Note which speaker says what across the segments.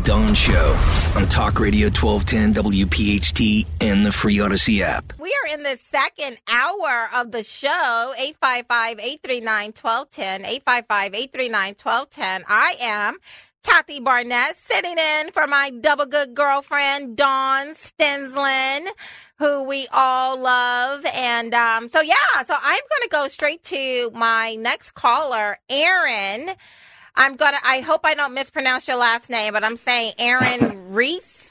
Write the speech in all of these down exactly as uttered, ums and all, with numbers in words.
Speaker 1: Dawn Show on Talk Radio twelve ten W P H T and the free Odyssey app.
Speaker 2: We are in the second hour of the show, eight five five, eight three nine, one two one zero, eight five five, eight three nine, one two one zero. I am Kathy Barnett, sitting in for my double good girlfriend, Dawn Stensland, who we all love. And um, so, yeah, so I'm going to go straight to my next caller, Aaron. I'm going to, I hope I don't mispronounce your last name, but I'm saying Aaron Reese.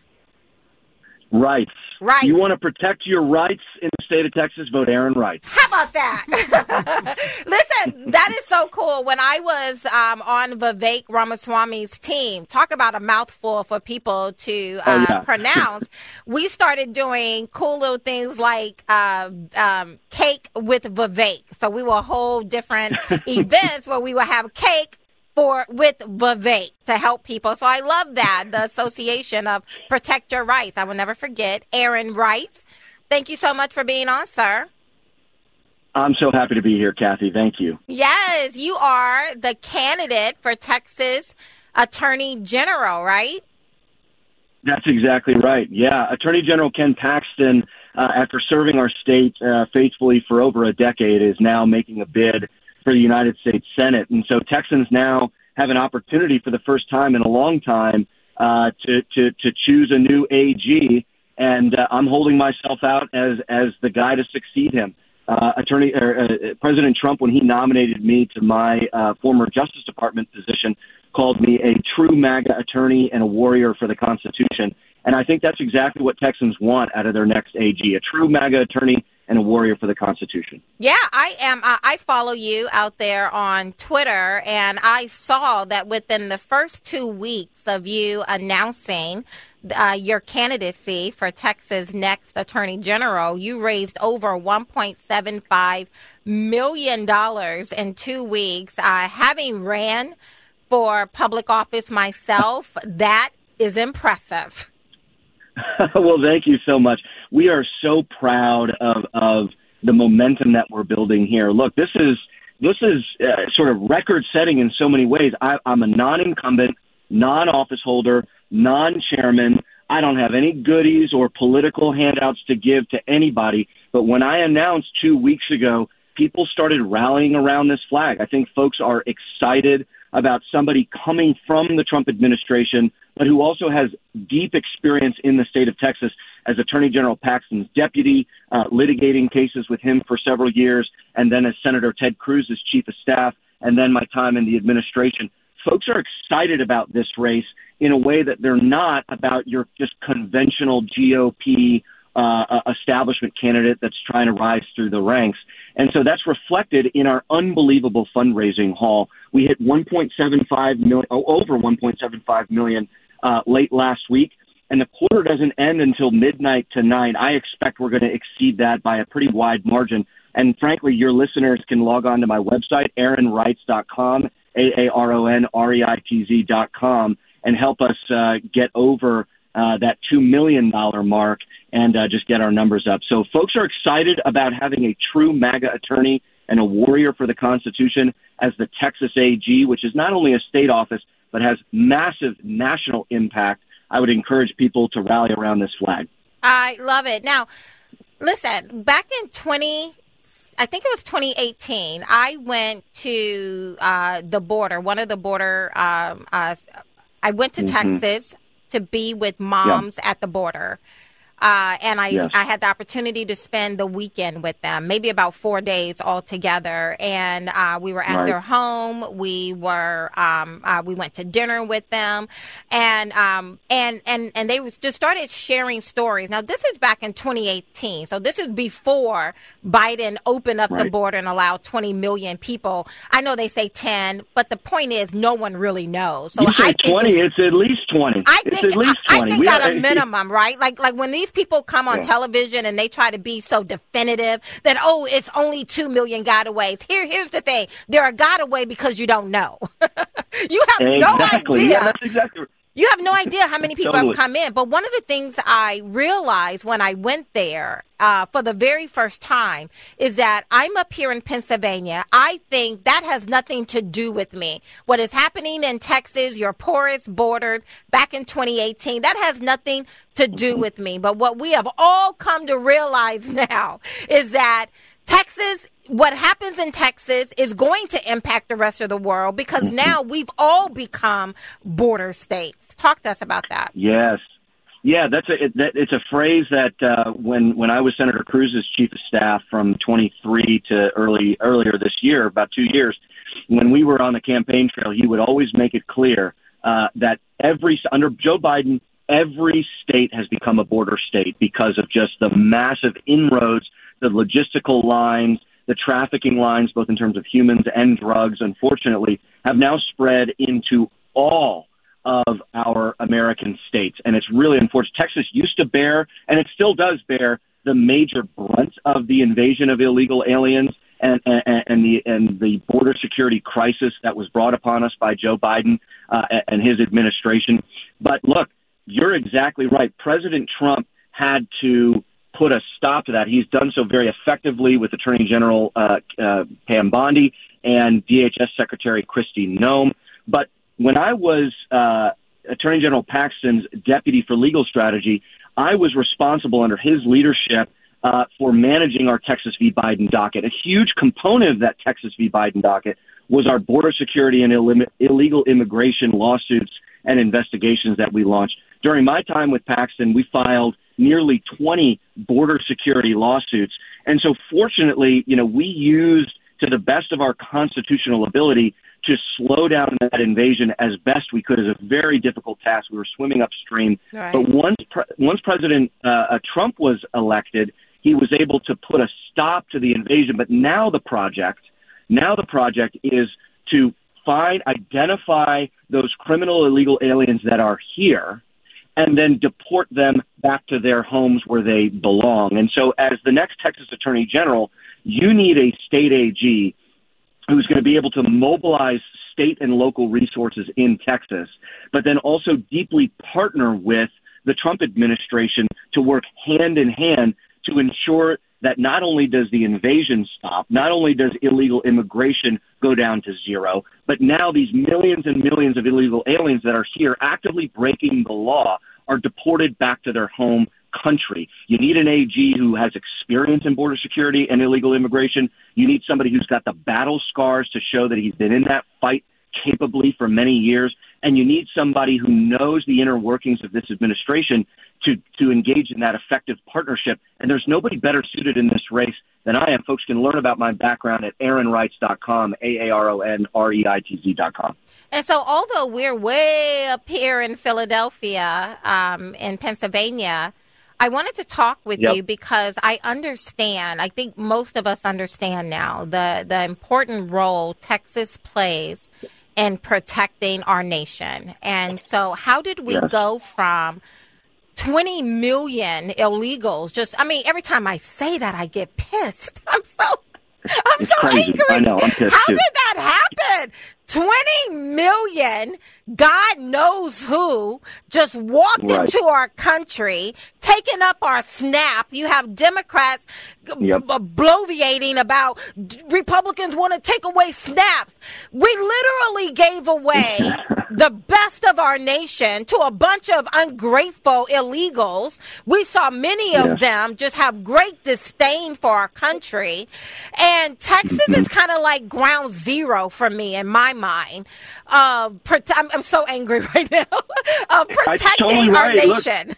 Speaker 3: Right.
Speaker 2: Right.
Speaker 3: You want to protect your rights in the state of Texas, vote Aaron Right.
Speaker 2: How about that? Listen, that is so cool. When I was um, on Vivek Ramaswamy's team, talk about a mouthful for people to uh,
Speaker 3: oh, yeah.
Speaker 2: pronounce, we started doing cool little things like uh, um, cake with Vivek. So we will hold different events where we will have cake for with Vivek to help people. So I love that, the association of protect your rights. I will never forget. Aaron Wright, thank you so much for being on, sir.
Speaker 3: I'm so happy to be here, Kathy. Thank you.
Speaker 2: Yes, you are the candidate for Texas Attorney General, right?
Speaker 3: That's exactly right. Yeah. Attorney General Ken Paxton, uh, after serving our state uh, faithfully for over a decade, is now making a bid for the United States Senate. And so Texans now have an opportunity for the first time in a long time uh, to, to, to choose a new A G. And uh, I'm holding myself out as, as the guy to succeed him. Uh, Attorney or, uh, President Trump, when he nominated me to my uh, former Justice Department position, called me a true MAGA attorney and a warrior for the Constitution. And I think that's exactly what Texans want out of their next A G, a true MAGA attorney and a warrior for the Constitution.
Speaker 2: Yeah, I am. Uh, I follow you out there on Twitter, and I saw that within the first two weeks of you announcing uh, your candidacy for Texas' next Attorney General, you raised over one point seven five million dollars in two weeks. Uh, having ran for public office myself, that is impressive.
Speaker 3: Well, thank you so much. We are so proud of, of the momentum that we're building here. Look, this is this is uh, sort of record-setting in so many ways. I, I'm a non-incumbent, non-office holder, non-chairman. I don't have any goodies or political handouts to give to anybody. But when I announced two weeks ago, people started rallying around this flag. I think folks are excited about somebody coming from the Trump administration, but who also has deep experience in the state of Texas as Attorney General Paxton's deputy, uh, litigating cases with him for several years, and then as Senator Ted Cruz's chief of staff, and then my time in the administration. Folks are excited about this race in a way that they're not about your just conventional G O P uh, establishment candidate that's trying to rise through the ranks. And so that's reflected in our unbelievable fundraising haul. We hit one point seven five million, oh, over one point seven five million uh, late last week, and the quarter doesn't end until midnight tonight. I expect we're going to exceed that by a pretty wide margin. And frankly, your listeners can log on to my website, aaron wrights dot com, A A R O N R E I T Z dot com, and help us uh, get over uh, that two million dollars mark and uh, just get our numbers up. So folks are excited about having a true MAGA attorney and a warrior for the Constitution as the Texas A G, which is not only a state office, but has massive national impact. I would encourage people to rally around this flag.
Speaker 2: I love it. Now, listen, back in twenty, I think it was twenty eighteen, I went to uh, the border, one of the border, um, uh, I went to mm-hmm. Texas to be with moms yeah. at the border. Uh, and I, yes. I had the opportunity to spend the weekend with them, maybe about four days altogether. And uh, we were at right. their home. We were um, uh, we went to dinner with them, and um, and and and they was just started sharing stories. Now this is back in twenty eighteen, so this is before Biden opened up right. the border and allowed twenty million people. I know they say ten, but the point is no one really knows. So
Speaker 3: you say
Speaker 2: I think
Speaker 3: twenty, it's, it's at least twenty.
Speaker 2: I
Speaker 3: it's
Speaker 2: think
Speaker 3: at least
Speaker 2: I,
Speaker 3: twenty.
Speaker 2: I think
Speaker 3: we
Speaker 2: at
Speaker 3: are,
Speaker 2: a minimum, right? Like like when these people come on yeah. television and they try to be so definitive that, oh, it's only two million gotaways. Here, here's the thing. They're a gotaway because you don't know. You have
Speaker 3: exactly.
Speaker 2: no idea.
Speaker 3: Yeah, that's exactly
Speaker 2: You have no idea how many people
Speaker 3: Totally.
Speaker 2: have come in. But one of the things I realized when I went there uh, for the very first time is that I'm up here in Pennsylvania. I think that has nothing to do with me. What is happening in Texas, your poorest border back in twenty eighteen, that has nothing to do with me. But what we have all come to realize now is that Texas, what happens in Texas is going to impact the rest of the world because now we've all become border states. Talk to us about that.
Speaker 3: Yes. Yeah, that's a, it, that, it's a phrase that uh, when, when I was Senator Cruz's chief of staff from twenty-three to early earlier this year, about two years, when we were on the campaign trail, he would always make it clear uh, that every under Joe Biden, every state has become a border state because of just the massive inroads, the logistical lines, the trafficking lines, both in terms of humans and drugs, unfortunately, have now spread into all of our American states. And it's really unfortunate. Texas used to bear, and it still does bear, the major brunt of the invasion of illegal aliens and, and, and the and the border security crisis that was brought upon us by Joe Biden uh, and his administration. But look, you're exactly right. President Trump had to put a stop to that. He's done so very effectively with Attorney General uh, uh, Pam Bondi and D H S Secretary Kristi Noem. But when I was uh, Attorney General Paxton's deputy for legal strategy, I was responsible under his leadership uh, for managing our Texas v. Biden docket. A huge component of that Texas v. Biden docket was our border security and Ill- illegal immigration lawsuits and investigations that we launched. During my time with Paxton, we filed nearly twenty border security lawsuits. And so fortunately, you know, we used to the best of our constitutional ability to slow down that invasion as best we could. It was a very difficult task. We were swimming upstream.
Speaker 2: Right.
Speaker 3: But once pre- once President uh, Trump was elected, he was able to put a stop to the invasion. But now the project, now the project is to find, identify those criminal illegal aliens that are here, and then deport them back to their homes where they belong. And so as the next Texas Attorney General, you need a state A G who's going to be able to mobilize state and local resources in Texas, but then also deeply partner with the Trump administration to work hand in hand to ensure that not only does the invasion stop, not only does illegal immigration go down to zero, but now these millions and millions of illegal aliens that are here actively breaking the law are deported back to their home country. You need an A G who has experience in border security and illegal immigration. You need somebody who's got the battle scars to show that he's been in that fight capably for many years. And you need somebody who knows the inner workings of this administration to, to engage in that effective partnership. And there's nobody better suited in this race than I am. Folks can learn about my background at aaron reitz dot com, A A R O N R E I T Z dot com.
Speaker 2: And so although we're way up here in Philadelphia, um, in Pennsylvania, I wanted to talk with
Speaker 3: Yep.
Speaker 2: you because I understand, I think most of us understand now, the, the important role Texas plays in protecting our nation. And so how did we
Speaker 3: Yes.
Speaker 2: go from twenty million illegals? Just, I mean, every time I say that, I get pissed. I'm so, I'm
Speaker 3: It's
Speaker 2: so
Speaker 3: crazy.
Speaker 2: angry.
Speaker 3: I know. I'm pissed
Speaker 2: How
Speaker 3: too.
Speaker 2: did that happen? twenty million, God knows who, just walked
Speaker 3: Right.
Speaker 2: into our country, taking up our SNAP. You have Democrats g-
Speaker 3: Yep.
Speaker 2: b- bloviating about d- Republicans want to take away SNAPs. We literally gave away the best of our nation to a bunch of ungrateful illegals. We saw many of
Speaker 3: Yes.
Speaker 2: them just have great disdain for our country. And Texas
Speaker 3: Mm-hmm.
Speaker 2: is kind of like ground zero for me in my mind. Uh, prote- I'm, I'm so angry right now. uh, protecting
Speaker 3: totally
Speaker 2: our
Speaker 3: right. Look,
Speaker 2: nation.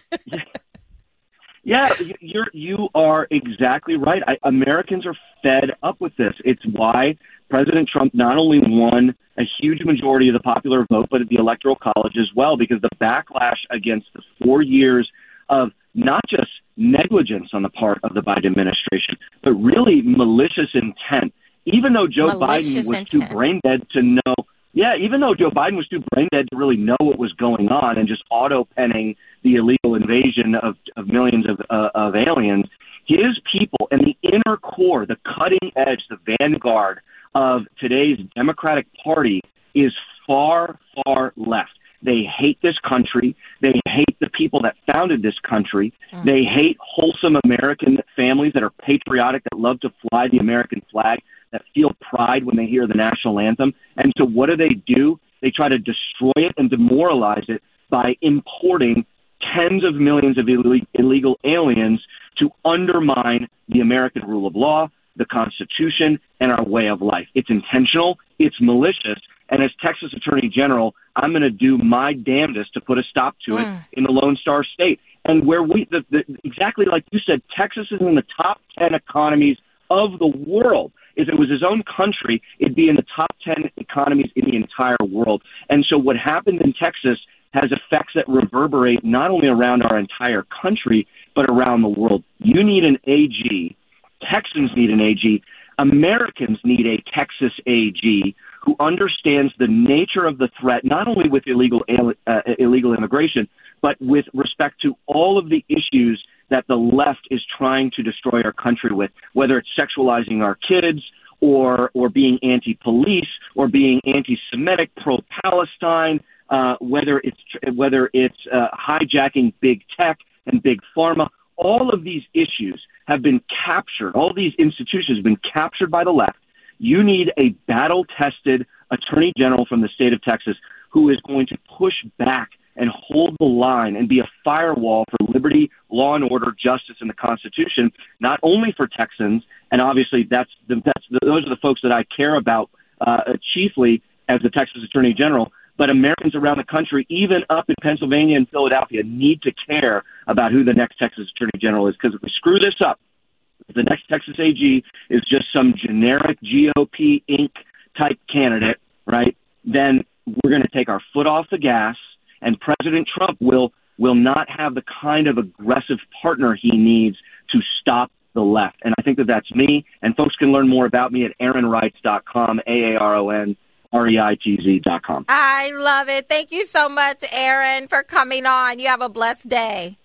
Speaker 3: Yeah, you- you're you are exactly right. I, Americans are fed up with this. It's why President Trump not only won a huge majority of the popular vote, but at the Electoral College as well, because the backlash against the four years of not just negligence on the part of the Biden administration, but really malicious intent. Even though Joe
Speaker 2: Malicious
Speaker 3: Biden was
Speaker 2: intent.
Speaker 3: too brain dead to know, yeah, even though Joe Biden was too brain dead to really know what was going on and just auto-penning the illegal invasion of, of millions of, uh, of aliens, his people and the inner core, the cutting edge, the vanguard of today's Democratic Party is far, far left. They hate this country. They hate the people that founded this country. Mm. They hate wholesome American families that are patriotic, that love to fly the American flag, that feel pride when they hear the national anthem. And so what do they do? They try to destroy it and demoralize it by importing tens of millions of Ill- illegal aliens to undermine the American rule of law, the Constitution, and our way of life. It's intentional. It's malicious. And as Texas Attorney General, I'm going to do my damnedest to put a stop to it mm. in the Lone Star State. And where we, the, the, exactly like you said, Texas is in the top ten economies of the world. If it was his own country, it'd be in the top ten economies in the entire world. And so what happened in Texas has effects that reverberate not only around our entire country, but around the world. You need an A G. Texans need an A G. Americans need a Texas A G who understands the nature of the threat, not only with illegal uh, illegal immigration, but with respect to all of the issues that the left is trying to destroy our country with, whether it's sexualizing our kids or or being anti-police or being anti-Semitic, pro-Palestine, uh, whether it's whether it's uh, hijacking big tech and big pharma. All of these issues have been captured. All these institutions have been captured by the left. You need a battle-tested attorney general from the state of Texas who is going to push back and hold the line and be a firewall for liberty, law and order, justice, and the Constitution, not only for Texans, and obviously that's the, that's the, those are the folks that I care about uh, chiefly as the Texas Attorney General, but Americans around the country, even up in Pennsylvania and Philadelphia, need to care about who the next Texas Attorney General is, because if we screw this up, if the next Texas A G is just some generic G O P Incorporated type candidate, right, then we're going to take our foot off the gas, and President Trump will will not have the kind of aggressive partner he needs to stop the left. And I think that that's me, and folks can learn more about me at aaron reitz dot com, A A R O N R E I T Z dot com.
Speaker 2: I love it. Thank you so much, Aaron, for coming on. You have a blessed day.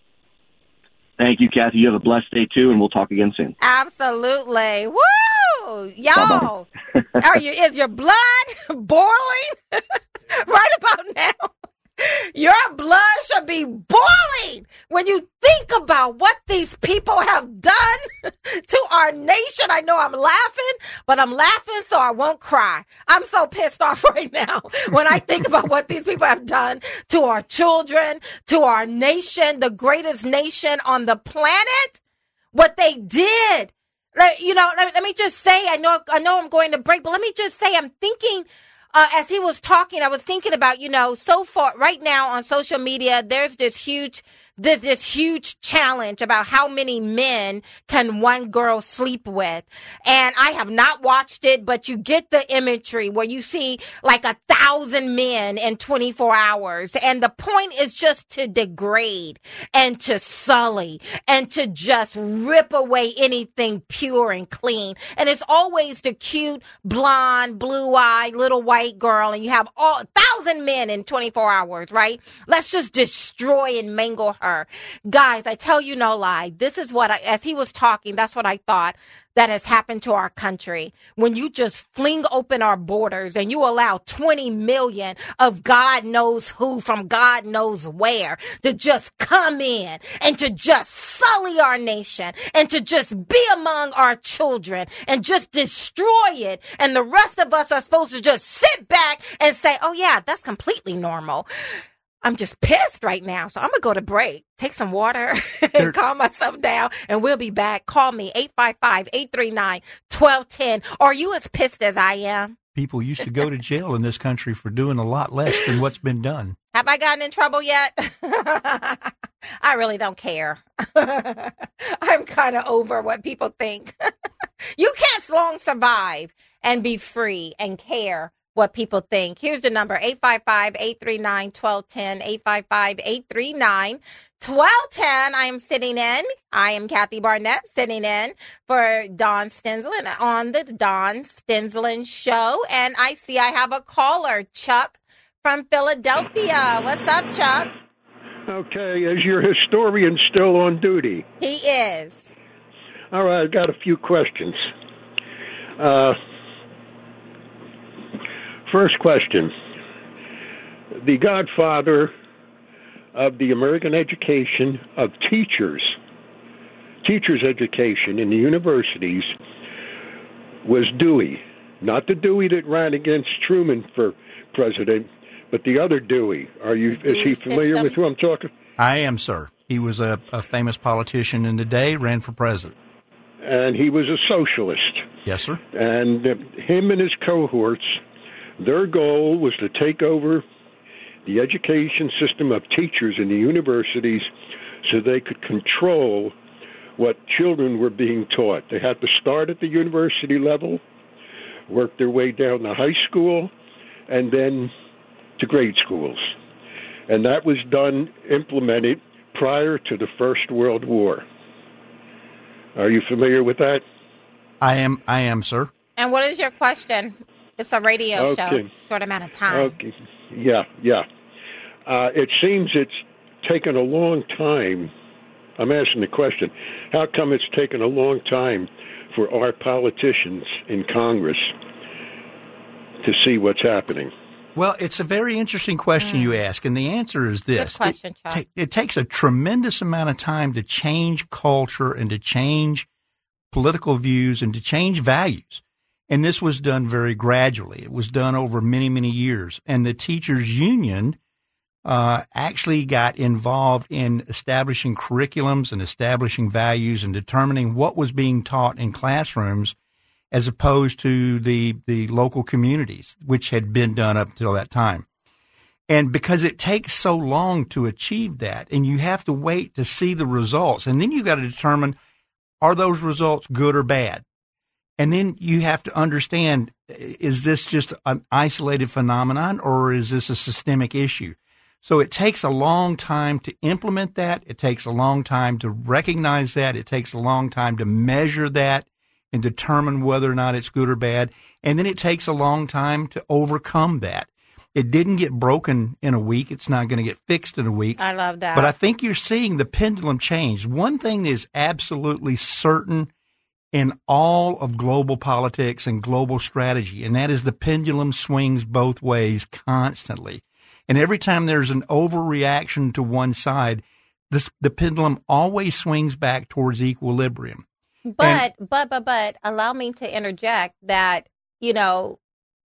Speaker 3: Thank you, Kathy. You have a blessed day, too, and we'll talk again soon.
Speaker 2: Absolutely. Woo! Y'all, are you, is your blood boiling right about now? Your blood should be boiling when you think about what these people have done to our nation. I know I'm laughing, but I'm laughing so I won't cry. I'm so pissed off right now when I think about what these people have done to our children, to our nation, the greatest nation on the planet. What they did. You know, let, let me just say, I know, I know I'm going to break, but let me just say, I'm thinking Uh, as he was talking, I was thinking about, you know, so far right now on social media, there's this huge, there's this huge challenge about how many men can one girl sleep with. And I have not watched it, but you get the imagery where you see like a thousand men in twenty-four hours. And the point is just to degrade and to sully and to just rip away anything pure and clean. And it's always the cute, blonde, blue-eyed little white girl. And you have all thousand men in twenty-four hours, right? Let's just destroy and mangle her. Guys, I tell you no lie. This is what I, as he was talking, that's what I thought that has happened to our country. When you just fling open our borders and you allow twenty million of God knows who from God knows where to just come in and to just sully our nation and to just be among our children and just destroy it. And the rest of us are supposed to just sit back and say, oh yeah, that's completely normal. I'm just pissed right now. So I'm going to go to break, take some water, and calm myself down, and we'll be back. Call me, eight five five, eight three nine, one two one zero. Are you as pissed as I am?
Speaker 4: People used to go to jail in this country for doing a lot less than what's been done.
Speaker 2: Have I gotten in trouble yet? I really don't care. I'm kind of over what people think. You can't long survive and be free and care what people think. Here's the number, eight five five, eight three nine, one two one zero, eight five five, eight three nine, one two one zero. I am sitting in, I am Kathy Barnett, sitting in for Don Stensland on the Don Stensland Show. And I see I have a caller, Chuck from Philadelphia. What's up, Chuck?
Speaker 5: Okay, is your historian still on duty?
Speaker 2: He is.
Speaker 5: All right, I've got a few questions. Uh... First question. the godfather of the American education of teachers, teachers' education in the universities, was Dewey. Not the Dewey that ran against Truman for president, but the other Dewey. Are you? Is he familiar
Speaker 2: system.
Speaker 5: with who I'm talking?
Speaker 4: I am, sir. He was a, a famous politician in the day, ran for president.
Speaker 5: And he was a socialist.
Speaker 4: Yes, sir.
Speaker 5: And uh, him and his cohorts, their goal was to take over the education system of teachers in the universities so they could control what children were being taught. They had to start at the university level, work their way down to high school, and then to grade schools. And that was done, implemented prior to the First World War. Are you familiar with that?
Speaker 4: I am, I am, sir.
Speaker 2: And what is your question? It's a radio
Speaker 5: Okay.
Speaker 2: show, short amount of time.
Speaker 5: Okay. Yeah, yeah. Uh, it seems it's taken a long time. I'm asking the question, how come it's taken a long time for our politicians in Congress to see what's happening?
Speaker 4: Well, it's a very interesting question mm. you ask, and the answer is this.
Speaker 2: Good question,
Speaker 4: it,
Speaker 2: Chuck.
Speaker 4: ta- it takes a tremendous amount of time to change culture and to change political views and to change values. And this was done very gradually. It was done over many, many years. And the teachers' union uh, actually got involved in establishing curriculums and establishing values and determining what was being taught in classrooms as opposed to the, the local communities, which had been done up till that time. And because it takes so long to achieve that, and you have to wait to see the results, and then you've got to determine, are those results good or bad? And then you have to understand, is this just an isolated phenomenon or is this a systemic issue? So it takes a long time to implement that. It takes a long time to recognize that. It takes a long time to measure that and determine whether or not it's good or bad. And then it takes a long time to overcome that. It didn't get broken in a week. It's not going to get fixed in a week.
Speaker 2: I love that.
Speaker 4: But I think you're seeing the pendulum change. One thing is absolutely certain in all of global politics and global strategy, and that is the pendulum swings both ways constantly. And every time there's an overreaction to one side, this, the pendulum always swings back towards equilibrium.
Speaker 2: But,
Speaker 4: and,
Speaker 2: but, but, but, allow me to interject that, you know,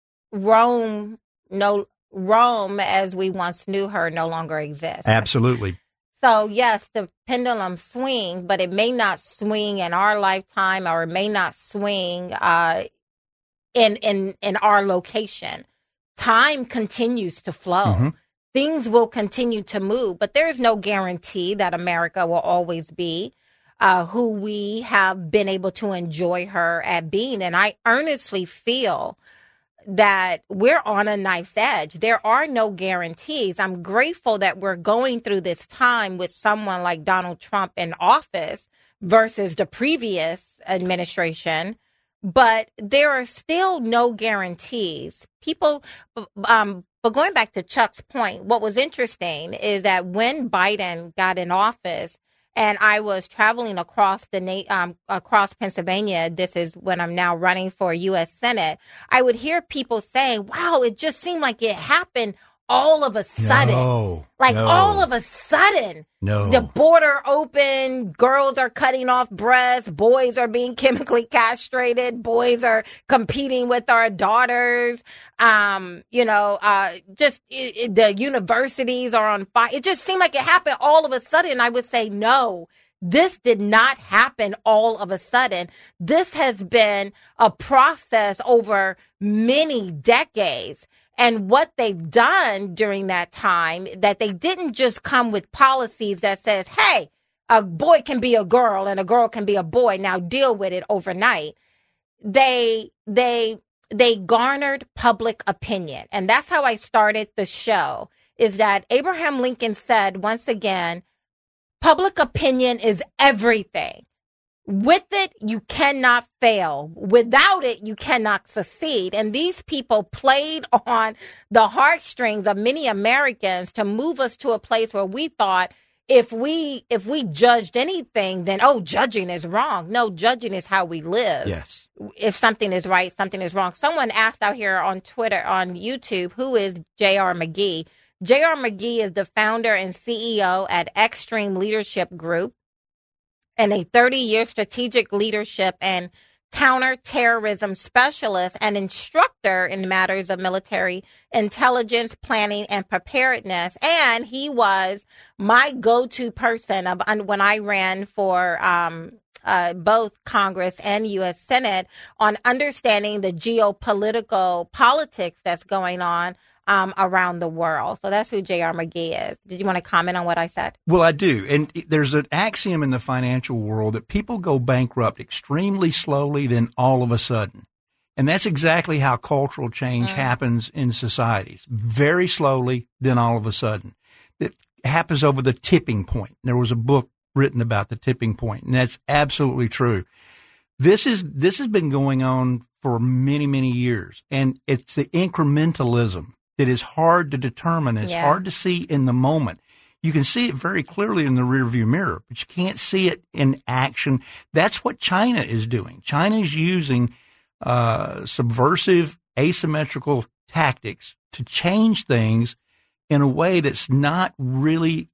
Speaker 2: Rome, no, Rome as we once knew her no longer exists.
Speaker 4: Absolutely.
Speaker 2: So, yes, the pendulum swing, but it may not swing in our lifetime or it may not swing uh, in, in, in our location. Time continues to flow. Mm-hmm. Things will continue to move, but there is no guarantee that America will always be uh, who we have been able to enjoy her at being. And I earnestly feel that we're on a knife's edge. There are no guarantees. I'm grateful that we're going through this time with someone like Donald Trump in office versus the previous administration, but there are still no guarantees. People, um, but going back to Chuck's point, what was interesting is that when Biden got in office, and I was traveling across the na- um, across Pennsylvania. This is when I'm now running for U S Senate. I would hear people saying, wow, it just seemed like it happened all of a sudden.
Speaker 4: No,
Speaker 2: like
Speaker 4: no.
Speaker 2: all of a sudden.
Speaker 4: No.
Speaker 2: The border open, girls are cutting off breasts, boys are being chemically castrated, boys are competing with our daughters. Um, you know, uh, just it, it, the universities are on fire. It just seemed like it happened all of a sudden. I would say, no, this did not happen all of a sudden. This has been a process over many decades. And what they've done during that time, that they didn't just come with policies that says, hey, a boy can be a girl and a girl can be a boy. Now deal with it overnight. They, they, they garnered public opinion. And that's how I started the show, is that Abraham Lincoln said, once again, public opinion is everything. With it, you cannot fail. Without it, you cannot succeed. And these people played on the heartstrings of many Americans to move us to a place where we thought if we if we judged anything, then, oh, judging is wrong. No, judging is how we live.
Speaker 4: Yes.
Speaker 2: If something is right, something is wrong. Someone asked out here on Twitter, on YouTube, who is J R. McGee? J R. McGee is the founder and C E O at Extreme Leadership Group and a thirty-year strategic leadership and counterterrorism specialist and instructor in matters of military intelligence, planning, and preparedness. And he was my go-to person of, when I ran for um, uh, both Congress and U S Senate on understanding the geopolitical politics that's going on um, around the world. So that's who J R. McGee is. Did you want to comment on what I said?
Speaker 4: Well, I do. And there's an axiom in the financial world that people go bankrupt extremely slowly, then all of a sudden. And that's exactly how cultural change mm. happens in societies. Very slowly, then all of a sudden. It happens over the tipping point. There was a book written about the tipping point, and that's absolutely true. This is this has been going on for many, many years, and it's the incrementalism that is hard to determine. It's yeah. hard to see in the moment. You can see it very clearly in the rearview mirror, but you can't see it in action. That's what China is doing. China is using uh, subversive, asymmetrical tactics to change things in a way that's not really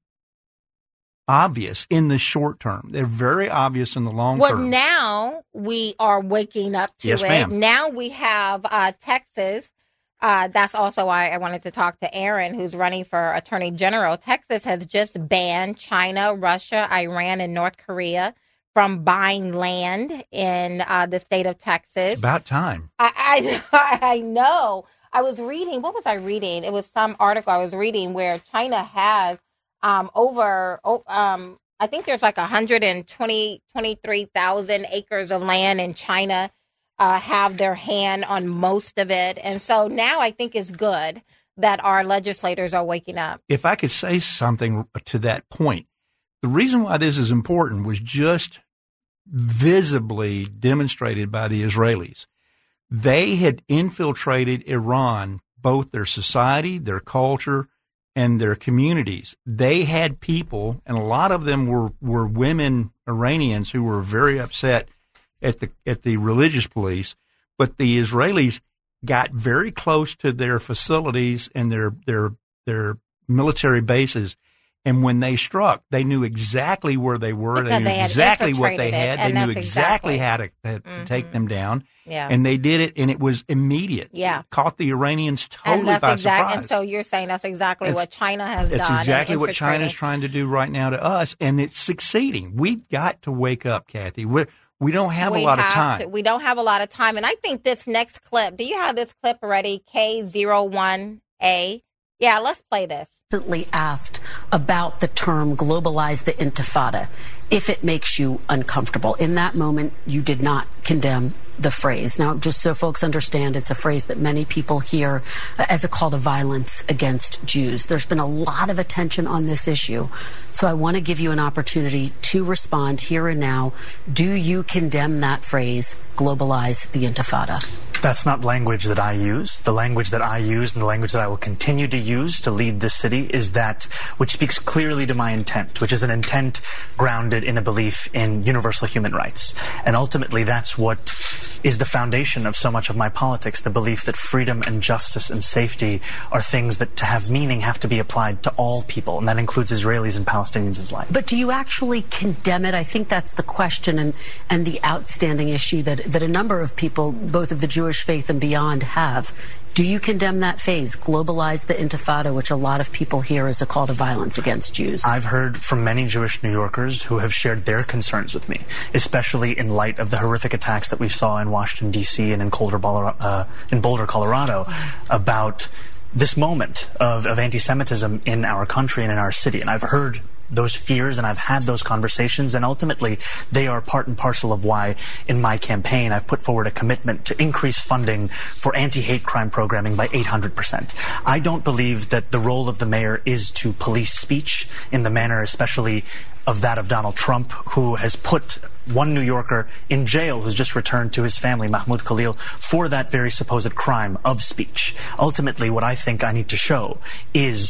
Speaker 4: obvious in the short term. They're very obvious in the long
Speaker 2: well,
Speaker 4: term.
Speaker 2: Well, now we are waking up to
Speaker 4: yes,
Speaker 2: it.
Speaker 4: Ma'am.
Speaker 2: Now we have uh, Texas. Uh, that's also why I wanted to talk to Aaron, who's running for Attorney General. Texas has just banned China, Russia, Iran, and North Korea from buying land in uh, the state of Texas.
Speaker 4: It's about time.
Speaker 2: I, I, I know. I was reading, what was I reading? It was some article I was reading where China has um, over, oh, um, I think there's like one hundred twenty, twenty-three thousand acres of land in China. Uh, have their hand on most of it. And so now I think it's good that our legislators are waking up.
Speaker 4: If I could say something to that point, the reason why this is important was just visibly demonstrated by the Israelis. They had infiltrated Iran, both their society, their culture, and their communities. They had people, and a lot of them were, were women Iranians who were very upset at the at the religious police, but the Israelis got very close to their facilities and their their their military bases, and when they struck, they knew exactly where they were.
Speaker 2: Because
Speaker 4: they knew
Speaker 2: they
Speaker 4: exactly what they
Speaker 2: it,
Speaker 4: had. They knew exactly, exactly how to, to
Speaker 2: mm-hmm.
Speaker 4: take them down.
Speaker 2: Yeah.
Speaker 4: And they did it, and it was immediate.
Speaker 2: Yeah.
Speaker 4: It caught the Iranians totally
Speaker 2: and that's
Speaker 4: by
Speaker 2: exact,
Speaker 4: surprise.
Speaker 2: And so you're saying that's exactly
Speaker 4: it's,
Speaker 2: what China has
Speaker 4: it's
Speaker 2: done.
Speaker 4: It's exactly what China's trying to do right now to us, and it's succeeding. We've got to wake up, Kathy. We're We don't have
Speaker 2: we
Speaker 4: a lot
Speaker 2: have
Speaker 4: of time.
Speaker 2: To, we don't have a lot of time. And I think this next clip, do you have this clip already? K zero one A. Yeah, let's play this.
Speaker 6: Recently asked about the term globalize the intifada, if it makes you uncomfortable. In that moment, you did not condemn the phrase. Now, just so folks understand, it's a phrase that many people hear as a call to violence against Jews. There's been a lot of attention on this issue. So I want to give you an opportunity to respond here and now. Do you condemn that phrase, globalize the intifada?
Speaker 7: That's not language that I use. The language that I use and the language that I will continue to use to lead this city is that which speaks clearly to my intent, which is an intent grounded in a belief in universal human rights. And ultimately, that's what is the foundation of so much of my politics, the belief that freedom and justice and safety are things that to have meaning have to be applied to all people, and that includes Israelis and Palestinians alike.
Speaker 6: But do you actually condemn it? I think that's the question and, and the outstanding issue that, that a number of people, both of the Jewish faith and beyond, have. Do you condemn that phase, globalize the intifada, which a lot of people hear as a call to violence against Jews?
Speaker 7: I've heard from many Jewish New Yorkers who have shared their concerns with me, especially in light of the horrific attacks that we saw in Washington, D C and in Boulder, uh, in Boulder, Colorado, about this moment of, of anti-Semitism in our country and in our city. And I've heard those fears, and I've had those conversations, and ultimately they are part and parcel of why in my campaign I've put forward a commitment to increase funding for anti-hate crime programming by eight hundred percent. I don't believe that the role of the mayor is to police speech in the manner especially of that of Donald Trump, who has put one New Yorker in jail who's just returned to his family, Mahmoud Khalil, for that very supposed crime of speech. Ultimately, what I think I need to show is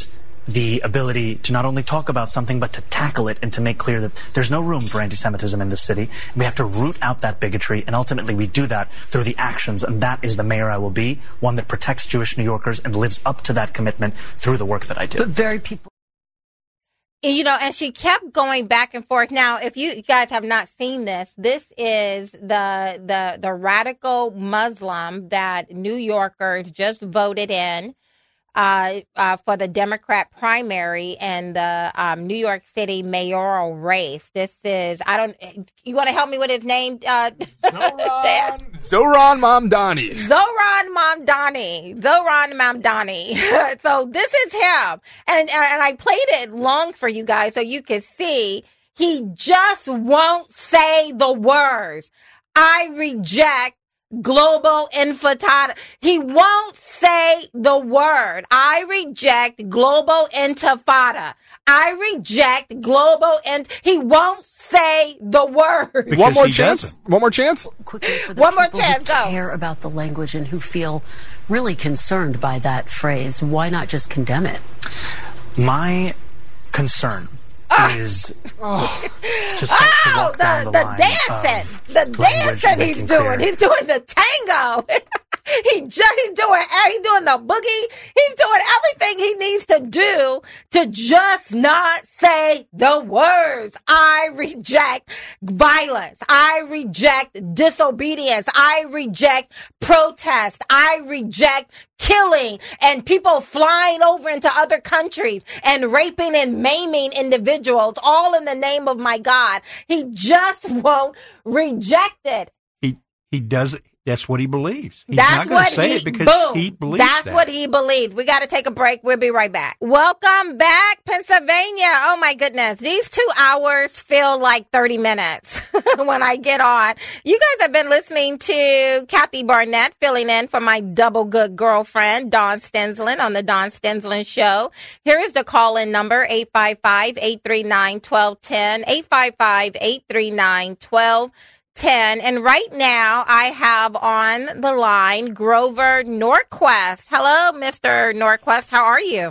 Speaker 7: the ability to not only talk about something, but to tackle it and to make clear that there's no room for anti-Semitism in this city. We have to root out that bigotry, and ultimately we do that through the actions, and that is the mayor I will be, one that protects Jewish New Yorkers and lives up to that commitment through the work that I do.
Speaker 6: But very people.
Speaker 2: You know, and she kept going back and forth. Now, if you guys have not seen this, this is the the the radical Muslim that New Yorkers just voted in uh, uh, for the Democrat primary and the um, New York City mayoral race. This is, I don't, you want to help me with his name? Uh,
Speaker 8: Zohran, Zohran Mamdani.
Speaker 2: Zohran Mamdani. Zohran Mamdani. So this is him. And, and I played it long for you guys so you can see he just won't say the words. I reject global intifada. He won't say the word. I reject global intifada. I reject global and he won't say the word.
Speaker 8: Because One more chance. Doesn't. One more chance.
Speaker 6: Quickly for the
Speaker 2: One
Speaker 6: people
Speaker 2: more chance.
Speaker 6: who
Speaker 2: Go.
Speaker 6: care about the language and who feel really concerned by that phrase, why not just condemn it?
Speaker 7: My concern
Speaker 2: Ah.
Speaker 7: is oh. to start to walk
Speaker 2: oh,
Speaker 7: down
Speaker 2: the,
Speaker 7: the,
Speaker 2: the
Speaker 7: line
Speaker 2: dancing,
Speaker 7: of
Speaker 2: the dancing he's doing.
Speaker 7: Clear.
Speaker 2: He's doing the tango. he just he's doing he's doing the boogie. He's doing everything he needs to do to just not say the words. I reject violence. I reject disobedience. I reject protest. I reject killing and people flying over into other countries and raping and maiming individuals, all in the name of my God. He just won't reject it.
Speaker 4: He he does it. That's what he believes. He's
Speaker 2: That's
Speaker 4: not going to say
Speaker 2: he,
Speaker 4: it because
Speaker 2: boom,
Speaker 4: he believes
Speaker 2: That's
Speaker 4: that.
Speaker 2: what he believes. We got to take a break. We'll be right back. Welcome back, Pennsylvania. Oh, my goodness. These two hours feel like thirty minutes when I get on. You guys have been listening to Kathy Barnett filling in for my double good girlfriend, Dawn Stensland, on the Dawn Stensland Show. Here is the call-in number, eight five five, eight three nine, one two one zero, eight five five, eight three nine, one two ten. And right now I have on the line Grover Norquist. Hello, Mister Norquist. How are you?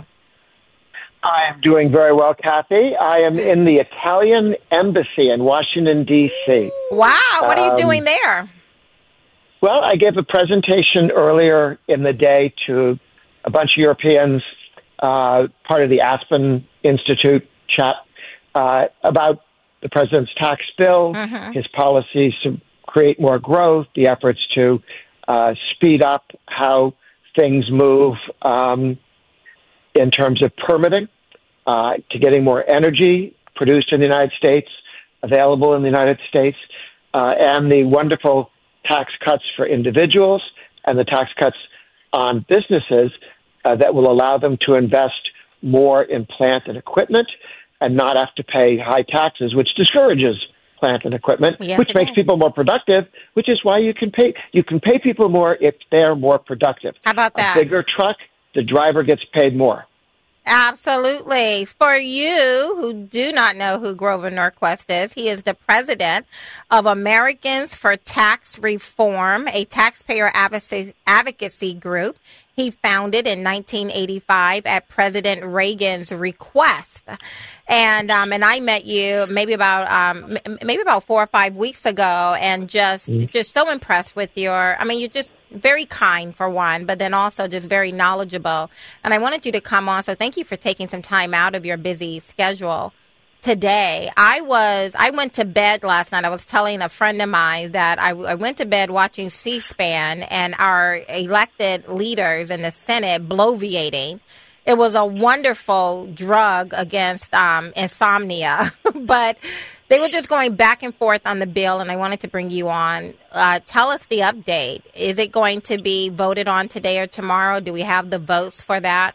Speaker 9: I'm doing very well, Kathy. I am in the Italian Embassy in Washington, D C
Speaker 2: Wow. What are you
Speaker 9: um,
Speaker 2: doing there?
Speaker 9: Well, I gave a presentation earlier in the day to a bunch of Europeans, uh, part of the Aspen Institute chat, uh, about the president's tax bill,
Speaker 2: Mm-hmm.
Speaker 9: his policies to create more growth, the efforts to uh, speed up how things move um, in terms of permitting, uh, to getting more energy produced in the United States, available in the United States, uh, and the wonderful tax cuts for individuals and the tax cuts on businesses uh, that will allow them to invest more in plant and equipment and not have to pay high taxes, which discourages plant and equipment,
Speaker 2: Yes,
Speaker 9: which
Speaker 2: it
Speaker 9: makes
Speaker 2: is.
Speaker 9: people more productive, which is why you can pay you can pay people more if they're more productive.
Speaker 2: How about that?
Speaker 9: A bigger truck, the driver gets paid more.
Speaker 2: Absolutely. For you who do not know who Grover Norquist is, he is the president of Americans for Tax Reform, a taxpayer advocacy, advocacy group he founded in nineteen eighty-five at President Reagan's request. And um, and I met you maybe about um, m- maybe about four or five weeks ago, and just mm. just so impressed with your. I mean, you're just very kind for one, but then also just very knowledgeable. And I wanted you to come on, so thank you for taking some time out of your busy schedule today. I was, I went to bed last night. I was telling a friend of mine that I, I went to bed watching C-SPAN and our elected leaders in the Senate bloviating. It was a wonderful drug against um, insomnia, but they were just going back and forth on the bill, and I wanted to bring you on. Uh, tell us the update. Is it going to be voted on today or tomorrow? Do we have the votes for that?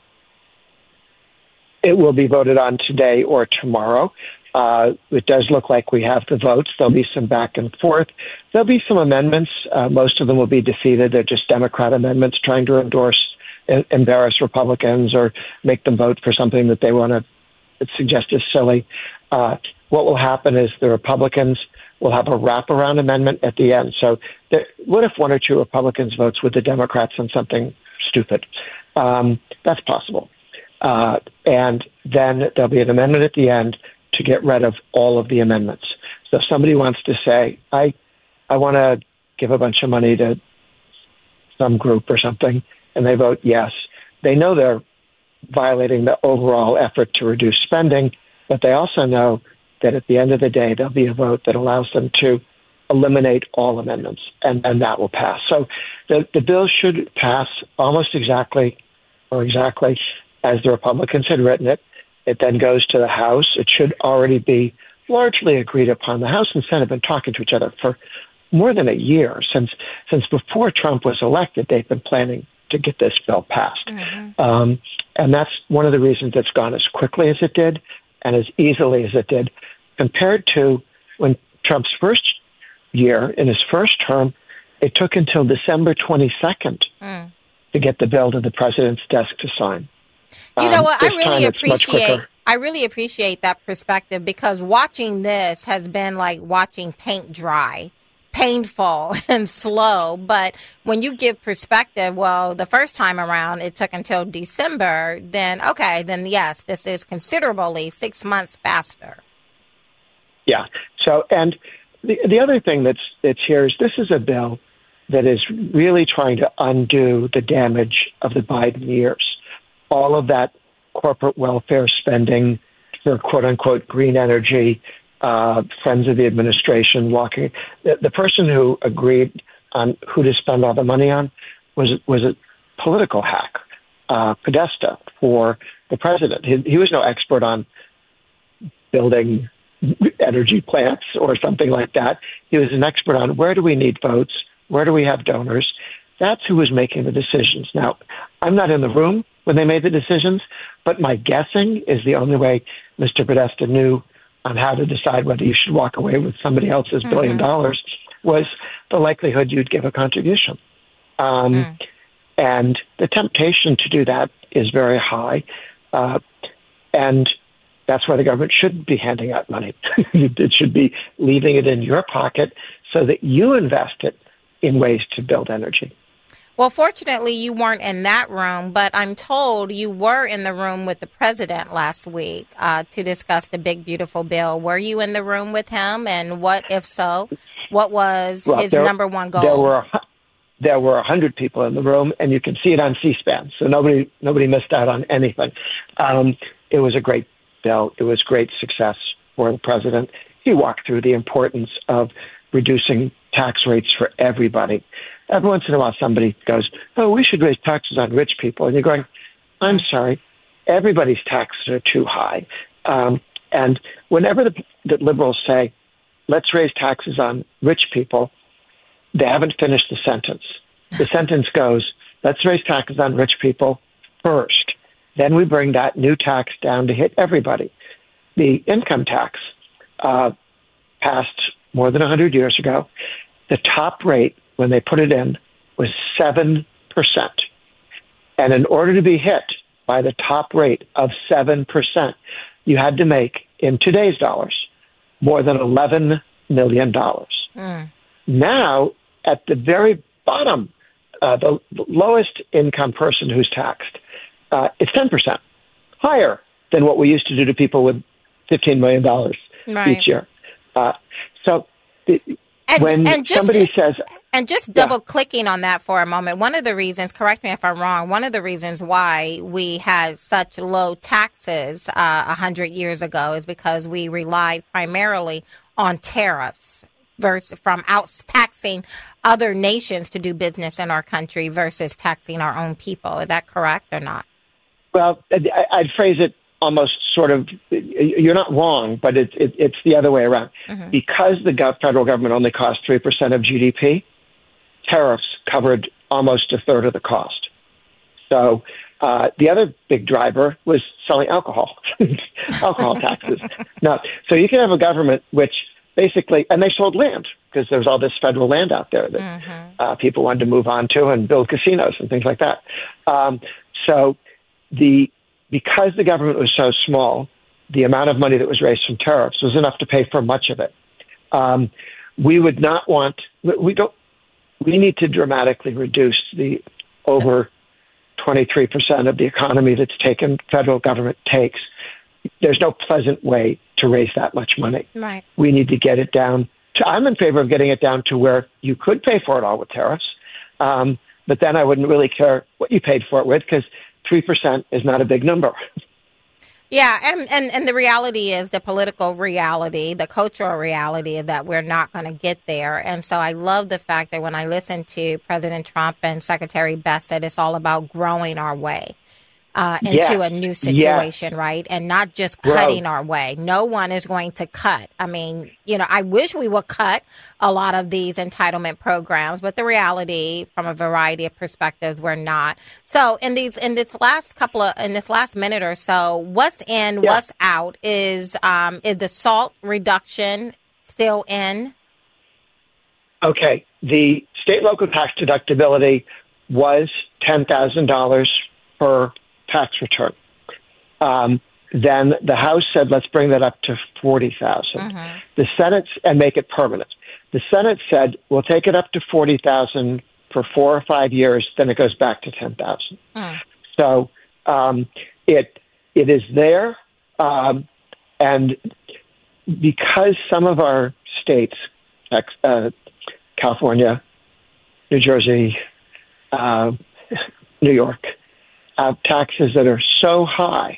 Speaker 9: It will be voted on today or tomorrow. Uh, it does look like we have the votes. There'll be some back and forth. There'll be some amendments. Uh, most of them will be defeated. They're just Democrat amendments trying to endorse, embarrass Republicans or make them vote for something that they want to suggest is silly. Uh, what will happen is the Republicans will have a wraparound amendment at the end. So there, what if one or two Republicans votes with the Democrats on something stupid? Um, that's possible. Uh, and then there'll be an amendment at the end to get rid of all of the amendments. So if somebody wants to say, I, I want to give a bunch of money to some group or something, and they vote yes, they know they're violating the overall effort to reduce spending, but they also know that at the end of the day, there'll be a vote that allows them to eliminate all amendments, and, and that will pass. So the, the bill should pass almost exactly or exactly as the Republicans had written it. It then goes to the House. It should already be largely agreed upon. The House and Senate have been talking to each other for more than a year. Since since before Trump was elected, they've been planning to get this bill passed. Mm-hmm. Um, and that's one of the reasons it's gone as quickly as it did and as easily as it did, compared to when Trump's first year, in his first term, it took until December twenty-second mm. to get the bill to the president's desk to sign.
Speaker 2: You know
Speaker 9: um,
Speaker 2: what? I really appreciate
Speaker 9: quicker.
Speaker 2: I really appreciate that perspective, because watching this has been like watching paint dry, painful and slow. But when you give perspective, well, the first time around it took until December, then okay, then yes, this is considerably six months faster.
Speaker 9: Yeah. So, and the the other thing that's that's here is this is a bill that is really trying to undo the damage of the Biden years. All of that corporate welfare spending for quote unquote green energy, uh, friends of the administration walking. The, the person who agreed on who to spend all the money on was was a political hack, uh, Podesta, for the president. He, he was no expert on building energy plants or something like that. He was an expert on where do we need votes, where do we have donors. That's who was making the decisions. Now, I'm not in the room when they made the decisions, but my guessing is the only way Mister Podesta knew on how to decide whether you should walk away with somebody else's mm-hmm. billion dollars was the likelihood you'd give a contribution. Um, mm. And the temptation to do that is very high. Uh, and that's why the government shouldn't be handing out money. It should be leaving it in your pocket so that you invest it in ways to build energy.
Speaker 2: Well, fortunately, you weren't in that room, but I'm told you were in the room with the president last week uh, to discuss the big, beautiful bill. Were you in the room with him? And what, if so, what was well, his there, number one goal?
Speaker 9: There were there were a hundred people in the room, and you can see it on C-SPAN, so nobody nobody missed out on anything. Um, it was a great bill. It was great success for the president. He walked through the importance of reducing tax rates for everybody. Every once in a while, somebody goes, oh, we should raise taxes on rich people. And you're going, I'm sorry, everybody's taxes are too high. Um, and whenever the, the liberals say, let's raise taxes on rich people, they haven't finished the sentence. The sentence goes, let's raise taxes on rich people first. Then we bring that new tax down to hit everybody. The income tax uh, passed more than one hundred years ago. The top rate when they put it in was seven percent. And in order to be hit by the top rate of seven percent, you had to make, in today's dollars, more than eleven million dollars. Mm. Now, at the very bottom, uh, the lowest income person who's taxed, uh, it's ten percent, higher than what we used to do to people with fifteen million dollars right. each year. Uh, so the,
Speaker 2: and,
Speaker 9: when
Speaker 2: and just,
Speaker 9: somebody says...
Speaker 2: And just double clicking on that for a moment, one of the reasons, correct me if I'm wrong, one of the reasons why we had such low taxes uh, one hundred years ago is because we relied primarily on tariffs versus from out taxing other nations to do business in our country versus taxing our own people. Is that correct or not?
Speaker 9: Well, I'd phrase it almost sort of, you're not wrong, but it, it, it's the other way around. Mm-hmm. Because the federal government only costs three percent of G D P, tariffs covered almost a third of the cost. So uh, the other big driver was selling alcohol, alcohol taxes. Now, so you can have a government which basically, and they sold land because there was all this federal land out there that mm-hmm. uh, people wanted to move on to and build casinos and things like that. Um, so the because the government was so small, the amount of money that was raised from tariffs was enough to pay for much of it. Um, we would not want, we don't, we need to dramatically reduce the over twenty-three percent of the economy that's taken, federal government takes. There's no pleasant way to raise that much money.
Speaker 2: Right.
Speaker 9: We need to get it down to, I'm in favor of getting it down to where you could pay for it all with tariffs. Um, but then I wouldn't really care what you paid for it with, because three percent is not a big number.
Speaker 2: Yeah, and, and, and the reality is the political reality, the cultural reality that we're not going to get there. And so I love the fact that when I listen to President Trump and Secretary Bassett, it's all about growing our way uh, into
Speaker 9: yes.
Speaker 2: a new situation,
Speaker 9: yes.
Speaker 2: right? And not just
Speaker 9: Growth.
Speaker 2: cutting our way. No one is going to cut. I mean, you know, I wish we would cut a lot of these entitlement programs, but the reality from a variety of perspectives, we're not. So in these, in this last couple of, in this last minute or so, what's in,
Speaker 9: yeah.
Speaker 2: what's out is, um, is the SALT reduction still in?
Speaker 9: Okay. The state local tax deductibility was ten thousand dollars per tax return. Um, then the House said, let's bring that up to forty thousand dollars. Mm-hmm. The Senate, and make it permanent. The Senate said, we'll take it up to forty thousand dollars for four or five years, then it goes back to ten thousand dollars. Mm. So um, it it is there. Um, and because some of our states, uh, California, New Jersey, uh, New York, have taxes that are so high.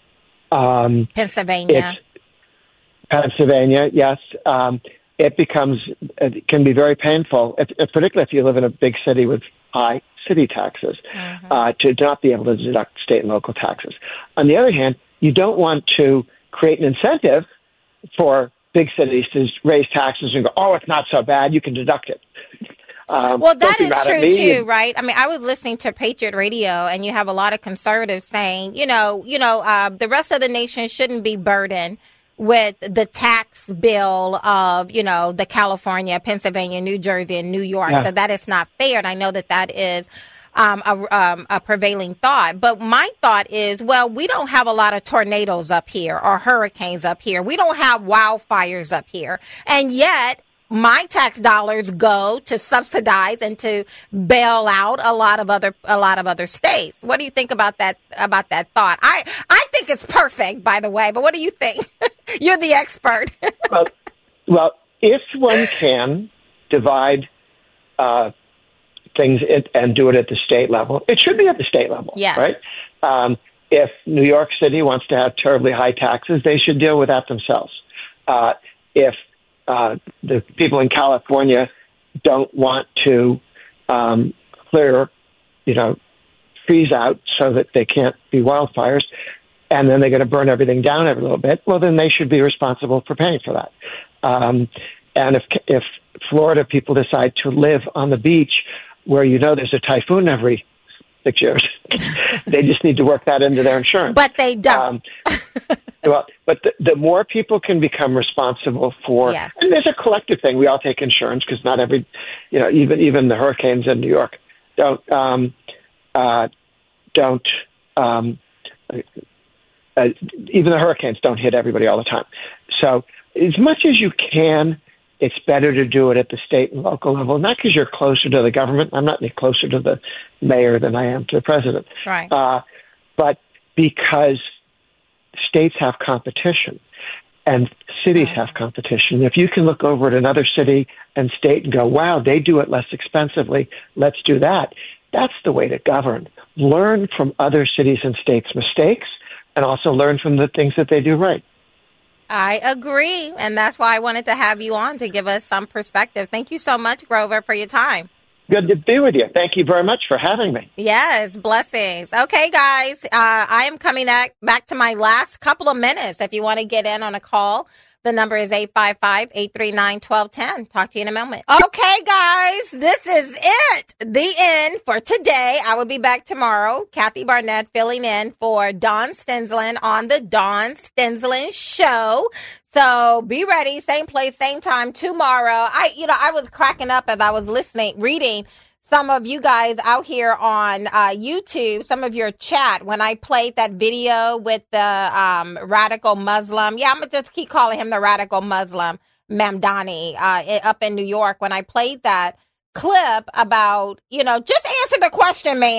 Speaker 9: Um,
Speaker 2: Pennsylvania.
Speaker 9: Pennsylvania, yes. Um, it becomes, it can be very painful, if, if, particularly if you live in a big city with high city taxes, mm-hmm. uh, to not be able to deduct state and local taxes. On the other hand, you don't want to create an incentive for big cities to raise taxes and go, oh, it's not so bad, you can deduct it. Um,
Speaker 2: well, that is true, too,
Speaker 9: and,
Speaker 2: right? I mean, I was listening to Patriot Radio, and you have a lot of conservatives saying, you know, you know, uh, the rest of the nation shouldn't be burdened with the tax bill of, you know, the California, Pennsylvania, New Jersey, and New York.
Speaker 9: Yeah.
Speaker 2: That that is not fair, and I know that that is um, a, um, a prevailing thought. But my thought is, well, we don't have a lot of tornadoes up here or hurricanes up here. We don't have wildfires up here, and yet my tax dollars go to subsidize and to bail out a lot of other a lot of other states. What do you think about that about that thought? I I think it's perfect, by the way. But what do you think? You're the expert.
Speaker 9: well, well, if one can divide uh, things it, and do it at the state level, it should be at the state level,
Speaker 2: yes.
Speaker 9: right? Um, if New York City wants to have terribly high taxes, they should deal with that themselves. Uh, if Uh, the people in California don't want to um, clear, you know, trees out so that they can't be wildfires, and then they're going to burn everything down every little bit. Well, then they should be responsible for paying for that. Um, and if if Florida people decide to live on the beach where you know there's a typhoon every six years, they just need to work that into their insurance.
Speaker 2: But they don't.
Speaker 9: Um, Well, but the, the more people can become responsible for,
Speaker 2: yes.
Speaker 9: and there's a collective thing. We all take insurance because not every, you know, even even the hurricanes in New York don't um, uh, don't um, uh, even the hurricanes don't hit everybody all the time. So as much as you can, it's better to do it at the state and local level. Not because you're closer to the government. I'm not any closer to the mayor than I am to the president.
Speaker 2: Right.
Speaker 9: Uh, but because states have competition and cities have competition. If you can look over at another city and state and go, wow, they do it less expensively, let's do that. That's the way to govern. Learn from other cities and states' mistakes and also learn from the things that they do right.
Speaker 2: I agree. And that's why I wanted to have you on to give us some perspective. Thank you so much, Grover, for your time.
Speaker 9: Good to be with you. Thank you very much for having me.
Speaker 2: Yes, blessings. Okay, guys, uh, I am coming back, back to my last couple of minutes. If you want to get in on a call, the number is eight five five, eight three nine, one two one zero. Talk to you in a moment. Okay, guys, this is it. The end for today. I will be back tomorrow. Kathy Barnett filling in for Dawn Stensland on the Dawn Stensland Show. So be ready. Same place, same time tomorrow. I, you know, I was cracking up as I was listening, reading some of you guys out here on uh, YouTube, some of your chat when I played that video with the um, radical Muslim. Yeah, I'm going to just keep calling him the radical Muslim, Mamdani, uh, up in New York. When I played that clip about, you know, just answer the question, man.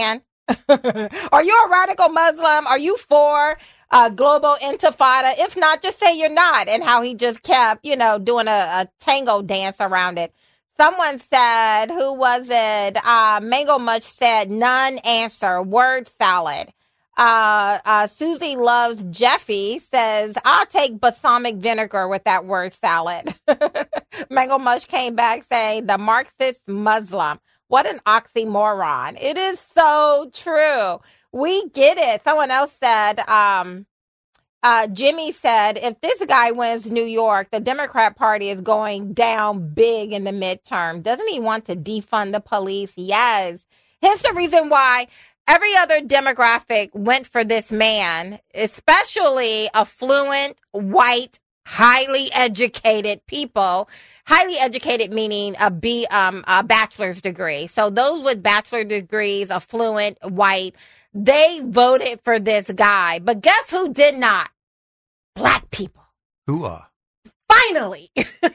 Speaker 2: Are you a radical Muslim? Are you for uh, global intifada? If not, just say you're not. And how he just kept, you know, doing a, a tango dance around it. Someone said, who was it? Uh, Mango Much said, none answer, word salad. Uh, uh, Susie Loves Jeffy says, I'll take balsamic vinegar with that word salad. Mango Much came back saying, the Marxist Muslim. What an oxymoron. It is so true. We get it. Someone else said, um, uh, Jimmy said, if this guy wins New York, the Democrat Party is going down big in the midterm. Doesn't he want to defund the police? Yes. Here's the reason why every other demographic went for this man, especially affluent, white, highly educated people. Highly educated meaning a B, um, a bachelor's degree. So those with bachelor degrees, affluent, white, they voted for this guy. But guess who did not? Black people.
Speaker 4: Who are?
Speaker 2: Finally,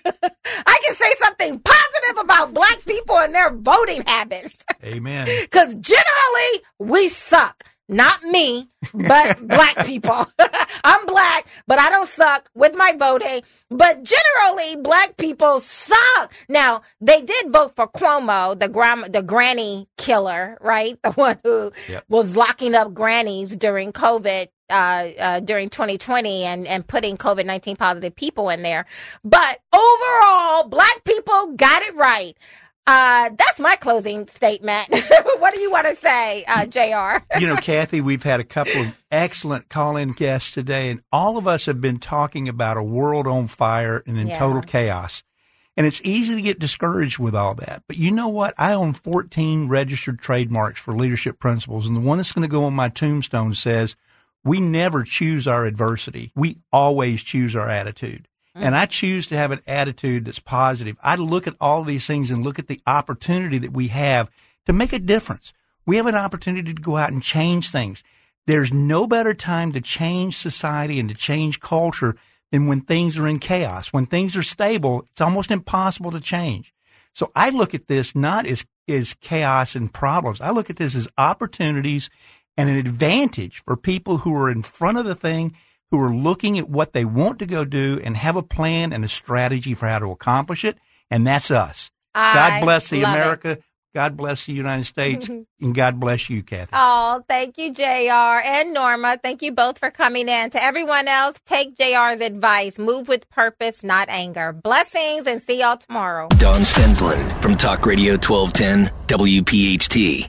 Speaker 2: I can say something positive about black people and their voting habits.
Speaker 4: Amen.
Speaker 2: Because generally, we suck. Not me, but black people. I'm black, but I don't suck with my voting. But generally, black people suck. Now, they did vote for Cuomo, the grandma, the granny killer, right? The one who yep. was locking up grannies during COVID. Uh, uh, during twenty twenty and, and putting COVID nineteen positive people in there. But overall, black people got it right. Uh, that's my closing statement. What do you want to say, uh, J R?
Speaker 4: You know, Kathy, we've had a couple of excellent call-in guests today, and all of us have been talking about a world on fire and in yeah. total chaos. And it's easy to get discouraged with all that. But you know what? I own fourteen registered trademarks for leadership principles, and the one that's going to go on my tombstone says, we never choose our adversity. We always choose our attitude. Mm. And I choose to have an attitude that's positive. I look at all of these things and look at the opportunity that we have to make a difference. We have an opportunity to go out and change things. There's no better time to change society and to change culture than when things are in chaos. When things are stable, it's almost impossible to change. So I look at this not as, as chaos and problems. I look at this as opportunities and an advantage for people who are in front of the thing, who are looking at what they want to go do and have a plan and a strategy for how to accomplish it. And that's us. I God bless the America. It. God bless the United States. And God bless you, Kathy.
Speaker 2: Oh, thank you, J R and Norma. Thank you both for coming in. To everyone else, take J R's advice. Move with purpose, not anger. Blessings, and see y'all tomorrow.
Speaker 1: Dawn Stensland from Talk Radio twelve ten W P H T.